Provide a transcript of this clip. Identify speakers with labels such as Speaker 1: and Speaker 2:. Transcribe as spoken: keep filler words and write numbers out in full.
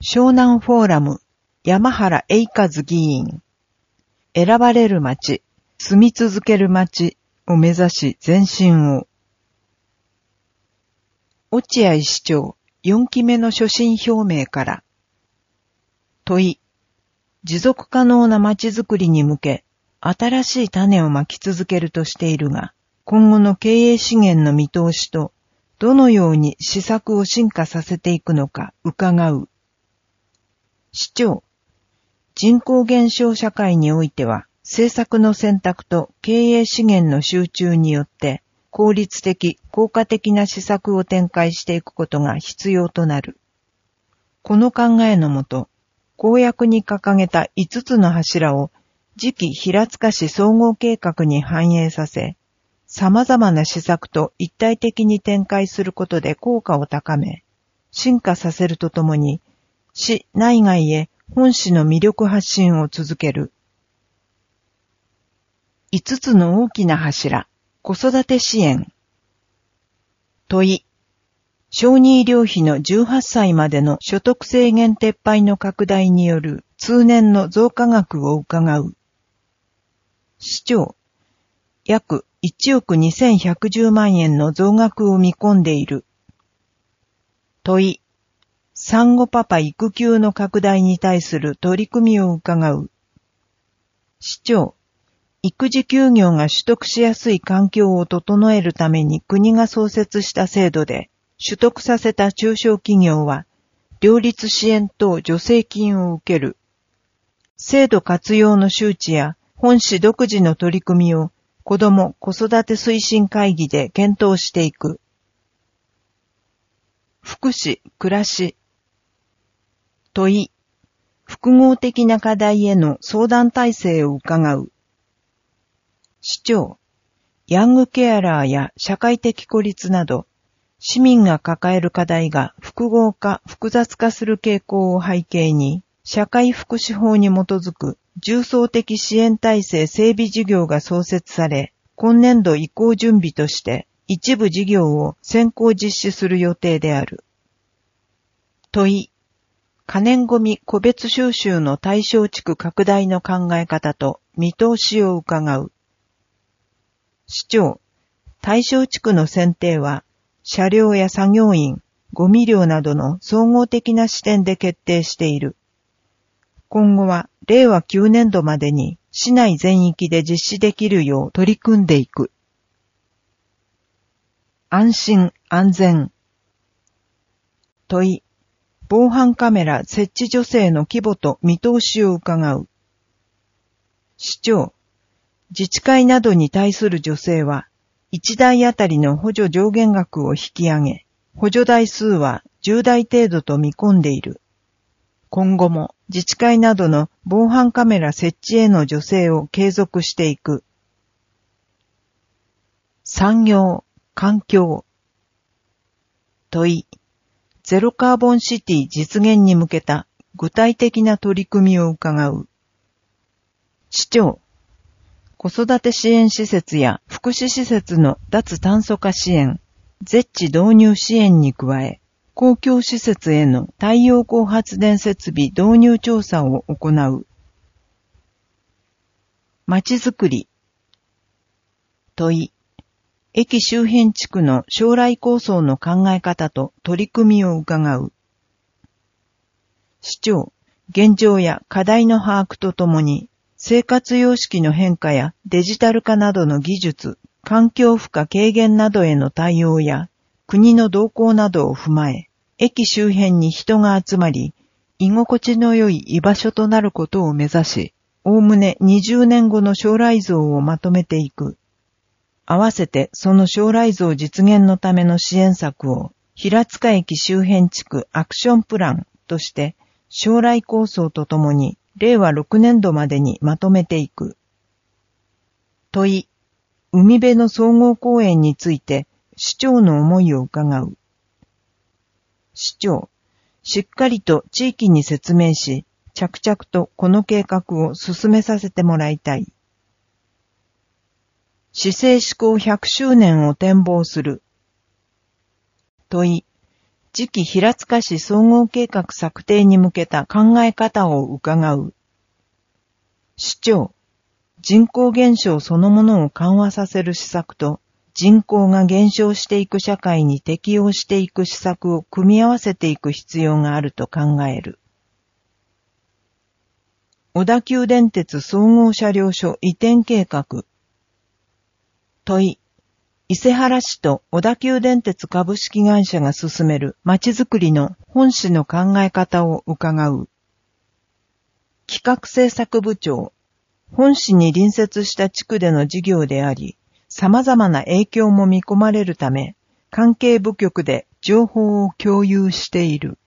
Speaker 1: 湘南フォーラム山原栄和議員、選ばれる町、住み続ける町を目指し前進を。落合市長よんきめの所信表明から。問い、持続可能な町づくりに向け、新しい種をまき続けるとしているが、今後の経営資源の見通しと、どのように施策を進化させていくのか伺う。市長、人口減少社会においては、政策の選択と経営資源の集中によって、効率的、効果的な施策を展開していくことが必要となる。この考えのもと、公約に掲げたいつつの柱を次期平塚市総合計画に反映させ、様々な施策と一体的に展開することで効果を高め、進化させるとともに、市内外へ本市の魅力発信を続ける。いつつの大きな柱、子育て支援。問い、小児医療費のじゅうはっさいまでの所得制限撤廃の拡大による通年の増加額を伺う。市長、約いちおくにせんひゃくじゅうまんえんの増額を見込んでいる。問い、産後パパ育休の拡大に対する取り組みを伺う。市長、育児休業が取得しやすい環境を整えるために国が創設した制度で、取得させた中小企業は、両立支援等助成金を受ける。制度活用の周知や本市独自の取り組みを子ども・子育て推進会議で検討していく。福祉・暮らし。問い、複合的な課題への相談体制を伺う。市長、ヤングケアラーや社会的孤立など、市民が抱える課題が複合化・複雑化する傾向を背景に、社会福祉法に基づく重層的支援体制整備事業が創設され、今年度移行準備として一部事業を先行実施する予定である。問い、可燃ごみ個別収集の対象地区拡大の考え方と見通しを伺う。市長、対象地区の選定は、車両や作業員、ゴミ量などの総合的な視点で決定している。今後は、れいわきゅうねんどまでに市内全域で実施できるよう取り組んでいく。安心・安全。問い、防犯カメラ設置助成の規模と見通しを伺う。市長、自治会などに対する助成は、いちだいあたりの補助上限額を引き上げ、補助台数はじゅうだい程度と見込んでいる。今後も自治会などの防犯カメラ設置への助成を継続していく。産業・環境。問い、ゼロカーボンシティ実現に向けた具体的な取り組みを伺う。市長、子育て支援施設や福祉施設の脱炭素化支援、ゼッチ導入支援に加え、公共施設への太陽光発電設備導入調査を行う。まちづくり。問い、駅周辺地区の将来構想の考え方と取り組みを伺う。市長、現状や課題の把握とともに、生活様式の変化やデジタル化などの技術、環境負荷軽減などへの対応や、国の動向などを踏まえ、駅周辺に人が集まり、居心地の良い居場所となることを目指し、おおむねにじゅうねんごの将来像をまとめていく。合わせてその将来像実現のための支援策を、平塚駅周辺地区アクションプランとして、将来構想とともに、れいわろくねんどまでにまとめていく。問い、海辺の総合公園について市長の思いを伺う。市長、しっかりと地域に説明し、着々とこの計画を進めさせてもらいたい。市政施行ひゃくしゅうねんを展望する。問い、 次期平塚市総合計画策定に向けた考え方を伺う。市長、人口減少そのものを緩和させる施策と、人口が減少していく社会に適応していく施策を組み合わせていく必要があると考える。小田急電鉄総合車両所移転計画。問い。伊勢原市と小田急電鉄株式会社が進めるまちづくりの本市の考え方を伺う。企画政策部長。本市に隣接した地区での事業であり、様々な影響も見込まれるため、関係部局で情報を共有している。